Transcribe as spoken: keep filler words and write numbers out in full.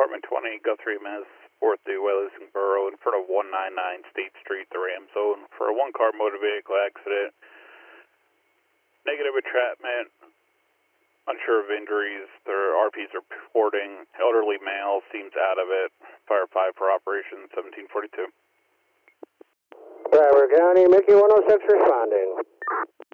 Department twenty, Guthrie, Mass, fourth due Wellington Borough in front of one ninety-nine State Street, the Ram Zone, for a one-car motor vehicle accident. Negative entrapment, unsure of injuries. Their R Ps are reporting. Elderly male seems out of it. Fire five for operation seventeen forty-two. Broward County, Mickey one oh six responding.